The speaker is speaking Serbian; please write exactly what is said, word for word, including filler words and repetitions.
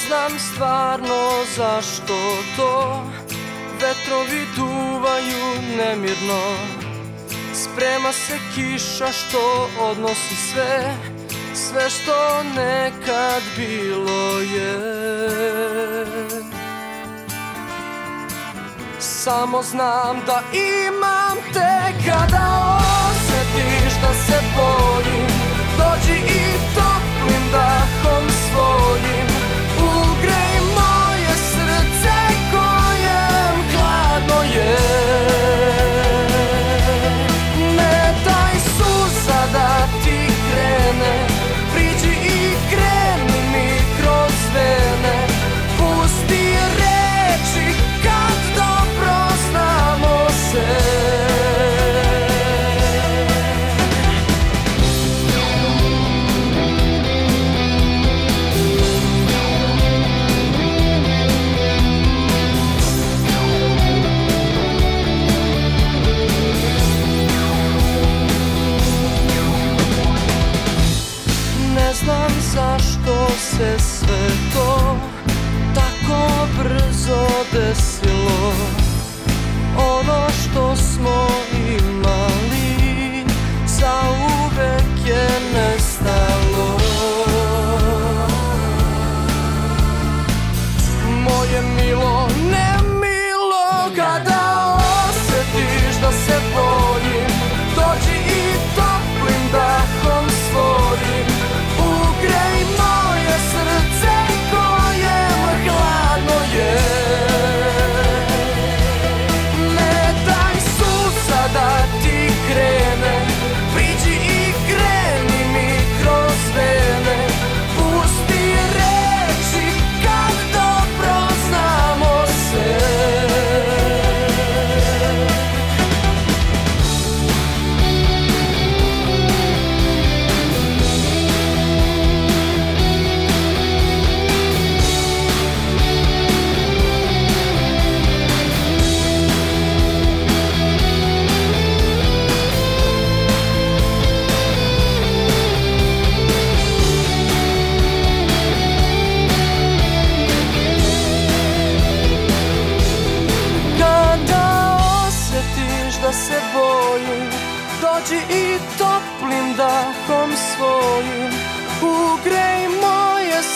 znam stvarno zašto to vetrovi duvaju nemirno. Sprema se kiša što odnosi sve, sve što nekad bilo je. Samo znam da imam te kada osjetiš da se bojim. Dođi i toplim dahom svojim ugrej moje srce kojem hladno je. Ne daj suza da ti krene, priđi i kreni mi kroz vene. Pusti reči kad dobro znamo se. Ne znam zašto se sve to tako brzo desilo. Ono što smo imali zauvek je nestalo. Moje milo, ne milo, kada osjetiš da se bojim. Dođi i toplim dahom svojim ugrej moje srce kojem hladno je. Ne daj suza da ti krene, priđi i kreni mi kroz vene. Pusti reči kad dobro znamo se. Da se bojim, dođi i toplim dahom svojim ugrej moje